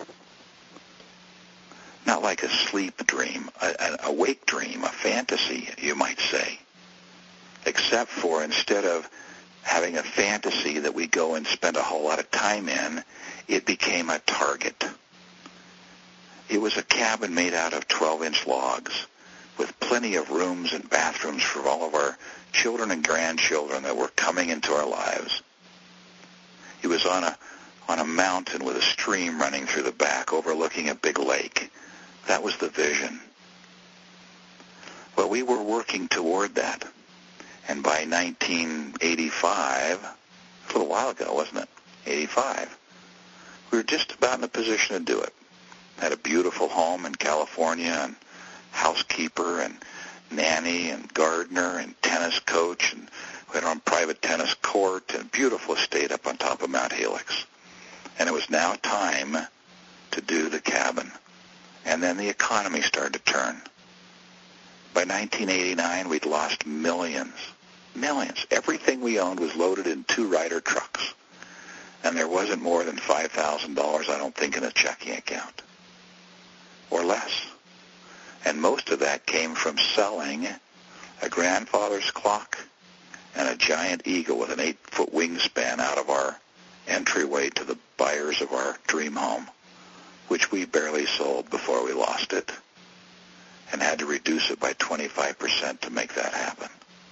Not like a sleep dream, an awake dream, a fantasy, you might say. Except for instead of having a fantasy that we go and spend a whole lot of time in, it became a target. It was a cabin made out of 12-inch logs with plenty of rooms and bathrooms for all of our children and grandchildren that were coming into our lives. It was on a mountain with a stream running through the back overlooking a big lake. That was the vision. Well, we were working toward that. And by 1985, a little while ago, wasn't it? 85. We were just about in a position to do it. Had a beautiful home in California, and housekeeper and nanny and gardener and tennis coach, and we had our own private tennis court and a beautiful estate up on top of Mount Helix. And it was now time to do the cabin. And then the economy started to turn. By 1989, we'd lost millions. Millions. Everything we owned was loaded in 2 Ryder trucks. And there wasn't more than $5,000, I don't think, in a checking account. Or less. And most of that came from selling a grandfather's clock and a giant eagle with an 8-foot wingspan out of our entryway to the buyers of our dream home, which we barely sold before we lost it and had to reduce it by 25% to make that happen.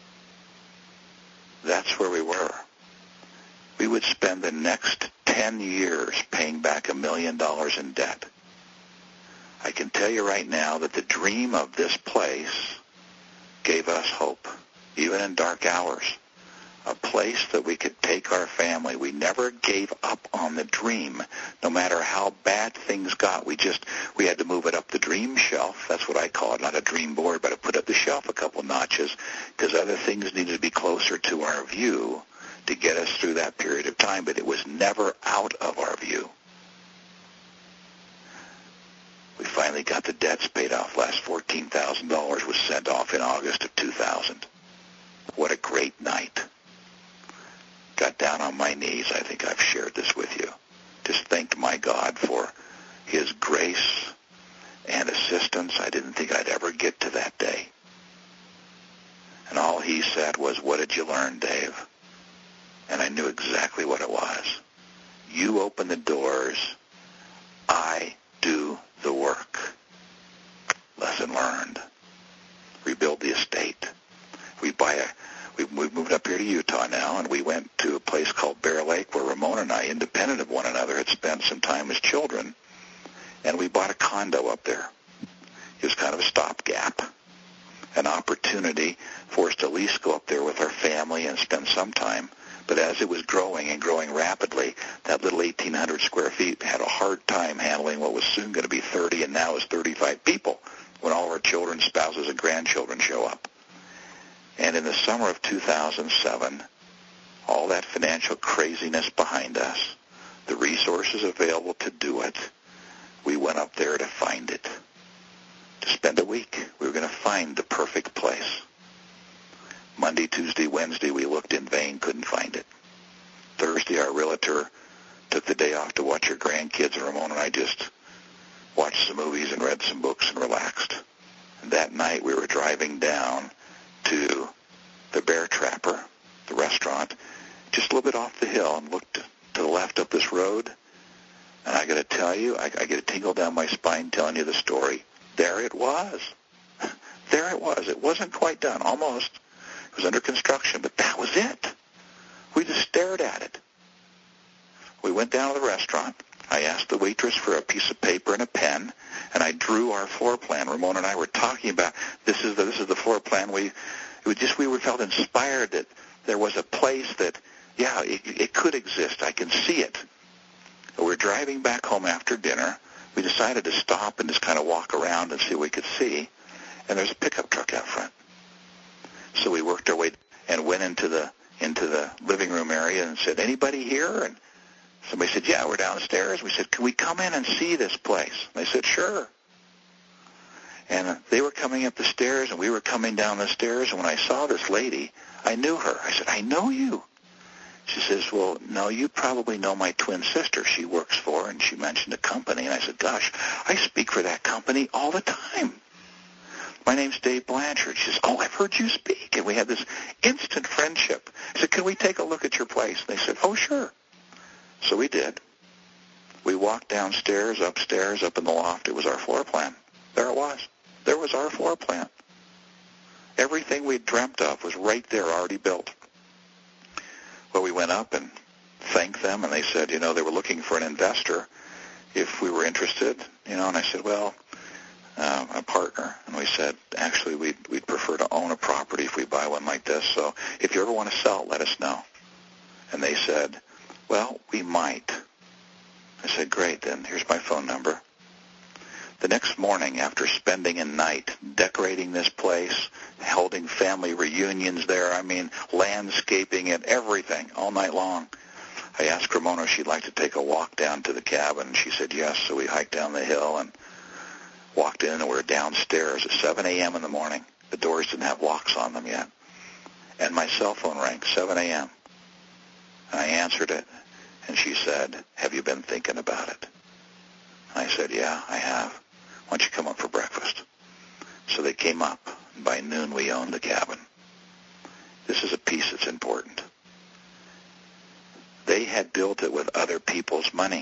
That's where we were. We would spend the next 10 years paying back $1 million in debt. I can tell you right now that the dream of this place gave us hope, even in dark hours. A place that we could take our family. We never gave up on the dream, no matter how bad things got. We had to move it up the dream shelf. That's what I call it, not a dream board, but I put up the shelf a couple notches because other things needed to be closer to our view to get us through that period of time, but it was never out of our view. We finally got the debts paid off. Last $14,000 was sent off in August of 2000. What a great night. Got down on my knees. I think I've shared this with you. Just thanked my God for his grace and assistance. I didn't think I'd ever get to that day. And all he said was, "What did you learn, Dave?" And I knew exactly what it was. You open the doors. I do the work. Lesson learned. Rebuild the estate. We moved up here to Utah now, and we went to a place called Bear Lake where Ramona and I, independent of one another, had spent some time as children. and we bought a condo up there. It was kind of a stopgap, an opportunity for us to at least go up there with our family and spend some time. But as it was growing and growing rapidly, that little 1,800 square feet had a hard time handling what was soon going to be 30 and now is 35 people when all of our children, spouses, and grandchildren show up. And in the summer of 2007, all that financial craziness behind us, the resources available to do it, we went up there to find it, to spend a week. We were going to find the perfect place. Monday, Tuesday, Wednesday, we looked in vain, couldn't find it. Thursday, our realtor took the day off to watch her grandkids, and Ramona and I just watched some movies and read some books and relaxed. And that night, we were driving down to the Bear Trapper, the restaurant, just a little bit off the hill, and looked to the left up this road. And I got to tell you, I get a tingle down my spine telling you the story. There it was. There it was. It wasn't quite done, almost. It was under construction, but that was it. We just stared at it. We went down to the restaurant. I asked the waitress for a piece of paper and a pen, and I drew our floor plan. Ramona and I were talking about this is the floor plan. We felt inspired that there was a place that, yeah, it could exist. I can see it. We're driving back home after dinner. We decided to stop and just kind of walk around and see what we could see, and there's a pickup truck out front. So we worked our way and went into the living room area and said, "Anybody here?" And somebody said, "Yeah, we're downstairs." We said, "Can we come in and see this place?" And they said, "Sure." And they were coming up the stairs, and we were coming down the stairs, and when I saw this lady, I knew her. I said, "I know you." She says, "Well, no, you probably know my twin sister she works for," and she mentioned a company. And I said, "Gosh, I speak for that company all the time. My name's Dave Blanchard." She says, "Oh, I've heard you speak." And we had this instant friendship. I said, "Can we take a look at your place?" And they said, "Oh, sure." So we did. We walked downstairs, upstairs, up in the loft. It was our floor plan. There it was. There was our floor plan. Everything we'd dreamt of was right there, already built. Well, we went up and thanked them, and they said, they were looking for an investor if we were interested, and I said, well, a partner. And we said, actually, we'd prefer to own a property if we buy one like this, so if you ever want to sell it, let us know. And they said, well, we might. I said, great, then here's my phone number. The next morning, after spending a night decorating this place, holding family reunions there, landscaping it, everything, all night long, I asked Ramona if she'd like to take a walk down to the cabin. She said yes, so we hiked down the hill and walked in, and we were downstairs at 7 a.m. in the morning. The doors didn't have locks on them yet. And my cell phone rang, 7 a.m. And I answered it, and she said, have you been thinking about it? And I said, yeah, I have. Why don't you come up for breakfast? So they came up. By noon, we owned the cabin. This is a piece that's important. They had built it with other people's money.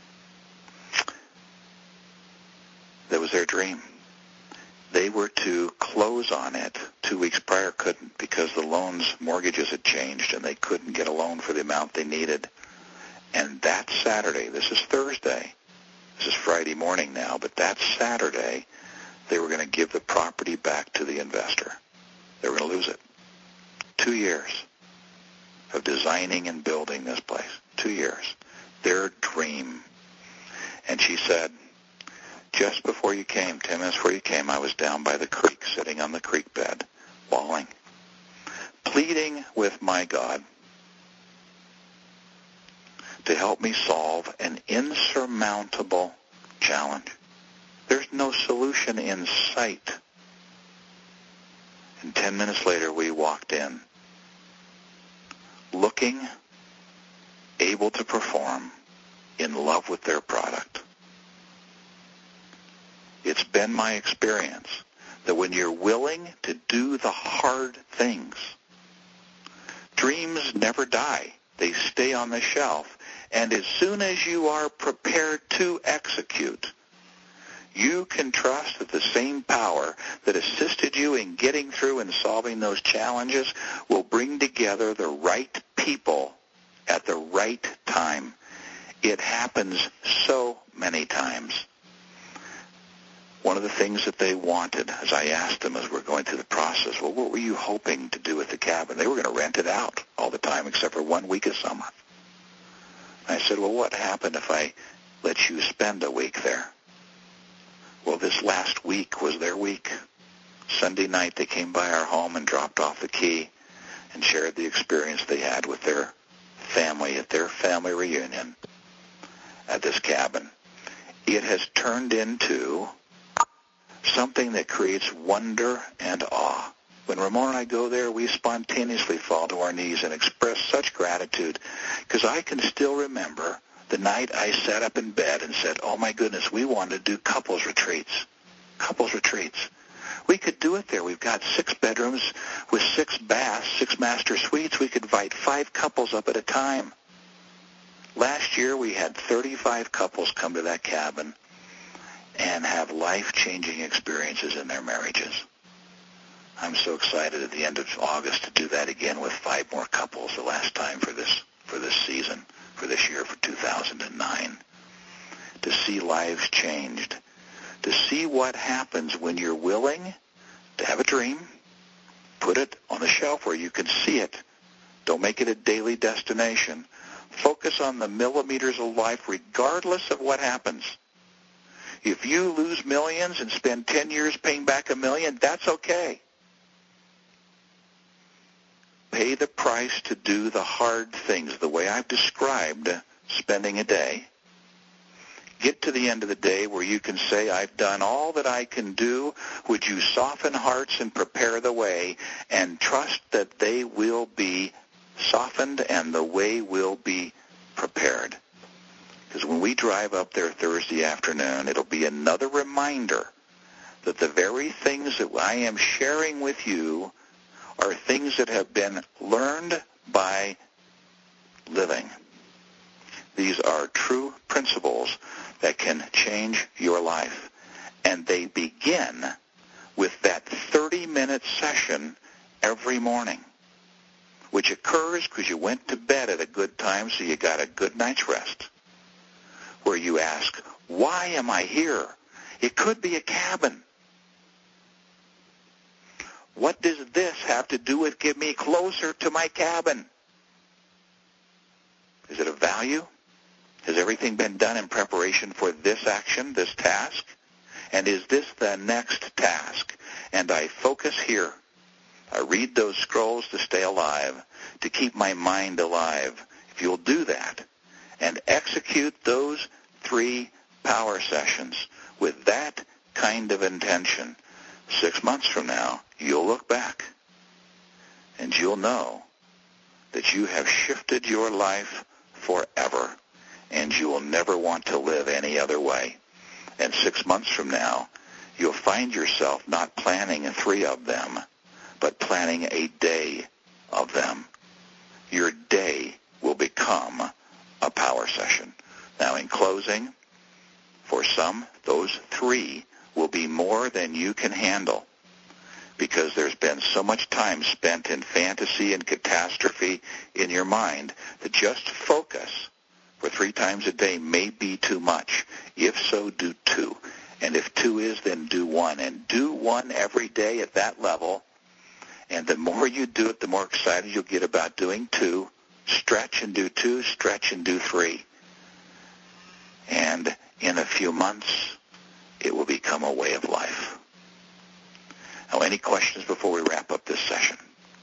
That was their dream. They were to close on it 2 weeks prior, couldn't, because the mortgages had changed, and they couldn't get a loan for the amount they needed. And that Saturday, this is Thursday, this is Friday morning now, but that Saturday, they were going to give the property back to the investor. They were going to lose it. 2 years of designing and building this place. 2 years. Their dream. And she said, just before you came, 10 minutes before you came, I was down by the creek, sitting on the creek bed, bawling, pleading with my God to help me solve an insurmountable challenge. There's no solution in sight. And 10 minutes later, we walked in, looking, able to perform, in love with their product. It's been my experience that when you're willing to do the hard things, dreams never die. They stay on the shelf. And as soon as you are prepared to execute, you can trust that the same power that assisted you in getting through and solving those challenges will bring together the right people at the right time. It happens so many times. one of the things that they wanted, as I asked them as we're going through the process, well, what were you hoping to do with the cabin? They were going to rent it out all the time except for 1 week of summer. I said, well, what happened if I let you spend a week there? Well, this last week was their week. Sunday night they came by our home and dropped off the key and shared the experience they had with their family at their family reunion at this cabin. It has turned into something that creates wonder and awe. When Ramon and I go there, we spontaneously fall to our knees and express such gratitude, because I can still remember the night I sat up in bed and said, oh my goodness, we want to do couples retreats. Couples retreats. We could do it there. We've got 6 bedrooms with 6 baths, 6 master suites. We could invite 5 couples up at a time. Last year we had 35 couples come to that cabin and have life-changing experiences in their marriages. I'm so excited at the end of August to do that again with 5 more couples, the last time for this season, for this year, for 2009, to see lives changed, to see what happens when you're willing to have a dream, put it on the shelf where you can see it. Don't make it a daily destination. Focus on the millimeters of life regardless of what happens. If you lose millions and spend 10 years paying back $1 million, that's okay. Pay the price to do the hard things, the way I've described spending a day. Get to the end of the day where you can say, I've done all that I can do. Would you soften hearts and prepare the way, and trust that they will be softened and the way will be prepared. Because when we drive up there Thursday afternoon, it'll be another reminder that the very things that I am sharing with you are things that have been learned by living. These are true principles that can change your life. And they begin with that 30-minute session every morning, which occurs because you went to bed at a good time, so you got a good night's rest, where you ask, why am I here? It could be a cabin. What does this have to do with get me closer to my cabin? Is it of value? Has everything been done in preparation for this action, this task? And is this the next task? And I focus here. I read those scrolls to stay alive, to keep my mind alive. If you'll do that and execute those 3 power sessions with that kind of intention, 6 months from now, you'll look back and you'll know that you have shifted your life forever, and you will never want to live any other way. And 6 months from now, you'll find yourself not planning 3 of them, but planning a day of them. Your day will become a power session. Now, in closing, for some, those 3 will be more than you can handle, because there's been so much time spent in fantasy and catastrophe in your mind that just focus for 3 times a day may be too much. If so, do 2. And if 2 is, then do 1. And do 1 every day at that level. And the more you do it, the more excited you'll get about doing 2. Stretch and do 2, stretch and do 3. And in a few months, it will become a way of life. Now, any questions before we wrap up this session?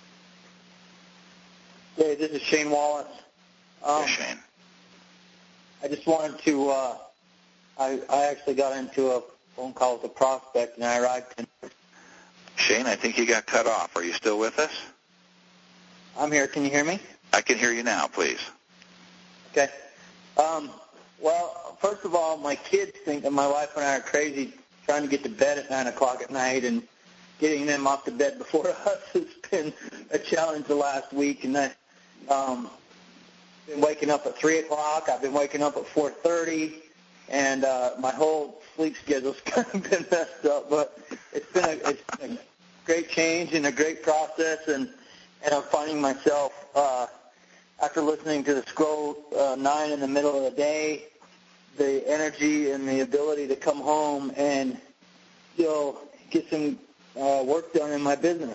Hey, this is Shane Wallace. Yes, Shane. I just wanted to, I actually got into a phone call with a prospect, and I arrived in... Shane, I think you got cut off. Are you still with us? I'm here. Can you hear me? I can hear you now, please. Okay. Well, first of all, my kids think that my wife and I are crazy trying to get to bed at 9 o'clock at night, and getting them off to bed before us has been a challenge the last week. And I've been waking up at 3 o'clock. I've been waking up at 4:30, and my whole sleep schedule's kind of been messed up. But it's been a great change and a great process, and I'm finding myself, after listening to the scroll 9 in the middle of the day, the energy and the ability to come home and still get some work done in my business.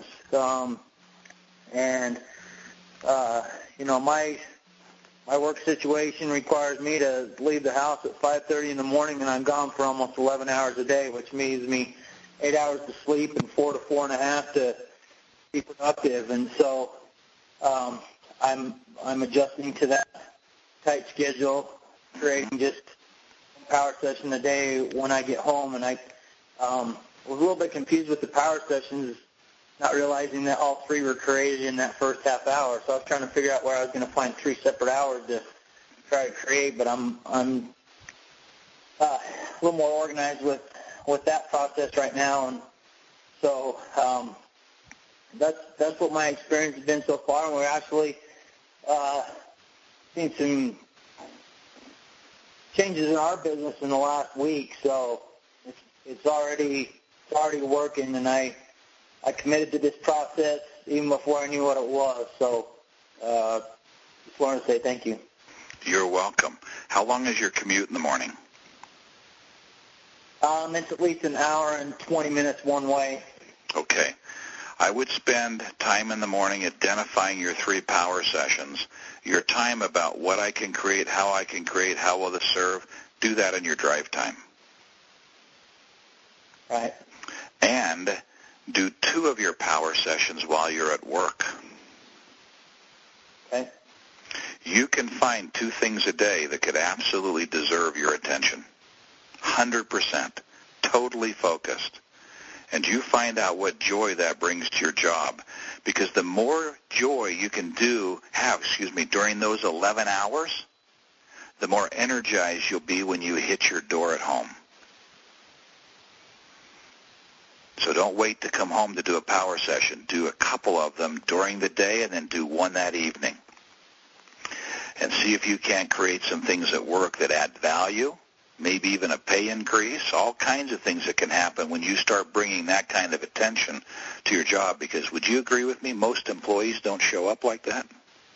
My work situation requires me to leave the house at 5:30 in the morning, and I'm gone for almost 11 hours a day, which means me 8 hours to sleep and 4 to 4.5 to be productive. And so I'm adjusting to that tight schedule, creating just a power session a day when I get home. And I was a little bit confused with the power sessions, not realizing that all three were created in that first half hour. So I was trying to figure out where I was going to find 3 separate hours to try to create, but I'm a little more organized with that process right now. And so that's what my experience has been so far, and we're actually seen some changes in our business in the last week. So it's already working, and I committed to this process even before I knew what it was. So just wanted to say thank you. You're welcome. How long is your commute in the morning? It's at least an hour and 20 minutes one way. Okay. I would spend time in the morning identifying your 3 power sessions, your time about what I can create, how will this serve. Do that in your drive time. Right. And do 2 of your power sessions while you're at work. Okay. You can find 2 things a day that could absolutely deserve your attention. 100%. Totally focused. And you find out what joy that brings to your job. Because the more joy you can have during those 11 hours, the more energized you'll be when you hit your door at home. So don't wait to come home to do a power session. Do a couple of them during the day and then do one that evening. And see if you can't create some things at work that add value, maybe even a pay increase, all kinds of things that can happen when you start bringing that kind of attention to your job. Because would you agree with me, most employees don't show up like that?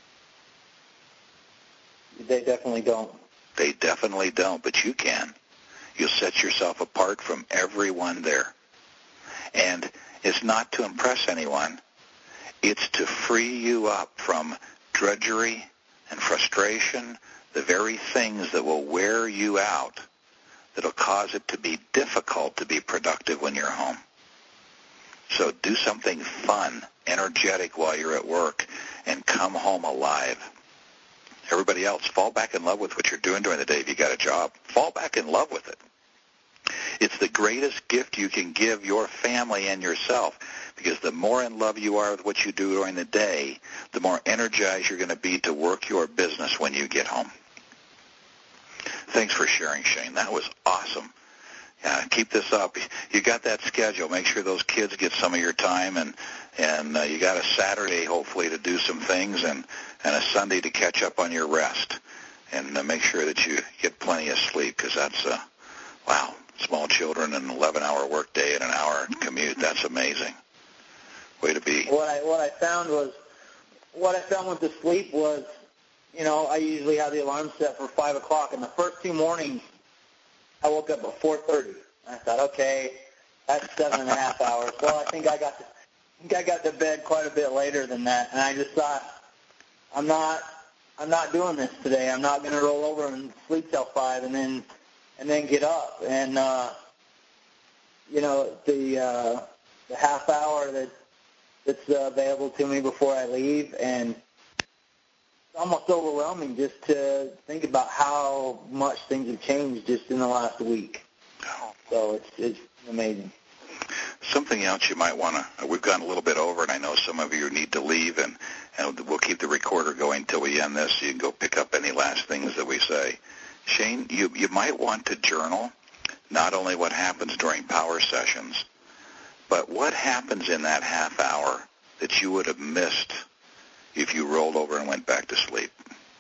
They definitely don't. They definitely don't, but you can. You'll set yourself apart from everyone there. And it's not to impress anyone. It's to free you up from drudgery and frustration, the very things that will wear you out, that'll cause it to be difficult to be productive when you're home. So do something fun, energetic while you're at work, and come home alive. Everybody else, fall back in love with what you're doing during the day if you got a job. Fall back in love with it. It's the greatest gift you can give your family and yourself, because the more in love you are with what you do during the day, the more energized you're going to be to work your business when you get home. Thanks for sharing, Shane. That was awesome. Keep this up. You got that schedule. Make sure those kids get some of your time, and you got a Saturday, hopefully, to do some things, and a Sunday to catch up on your rest. And make sure that you get plenty of sleep, because that's, wow, small children, an 11-hour workday and an hour commute. That's amazing. Way to be. What I found with the sleep was, I usually have the alarm set for 5 o'clock, and the first 2 mornings I woke up at 4:30. I thought, okay, that's 7.5 hours. Well, I think I got to bed quite a bit later than that, and I just thought, I'm not doing this today. I'm not going to roll over and sleep till 5 and then get up. And the half hour that's available to me before I leave, and it's almost overwhelming just to think about how much things have changed just in the last week. So it's amazing. Something else you might want to, we've gone a little bit over, and I know some of you need to leave, and we'll keep the recorder going until we end this, so you can go pick up any last things that we say. Shane, you might want to journal not only what happens during power sessions, but what happens in that half hour that you would have missed if you rolled over and went back to sleep.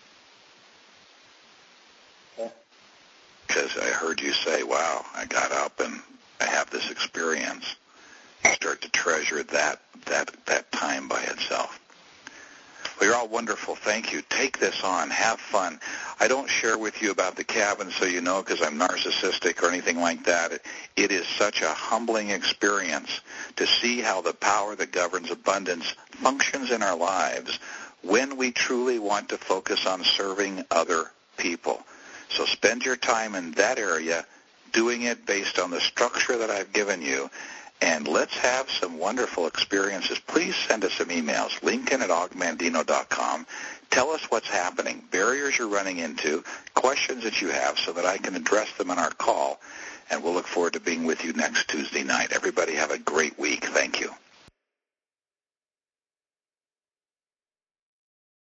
Because I heard you say, wow, I got up and I have this experience. You start to treasure that time by itself. Well, you're all wonderful. Thank you. Take this on. Have fun. I don't share with you about the cabin so you know because I'm narcissistic or anything like that. It is such a humbling experience to see how the power that governs abundance functions in our lives when we truly want to focus on serving other people. So spend your time in that area doing it based on the structure that I've given you. And let's have some wonderful experiences. Please send us some emails, Lincoln@augmandino.com. Tell us what's happening, barriers you're running into, questions that you have so that I can address them on our call. And we'll look forward to being with you next Tuesday night. Everybody have a great week. Thank you.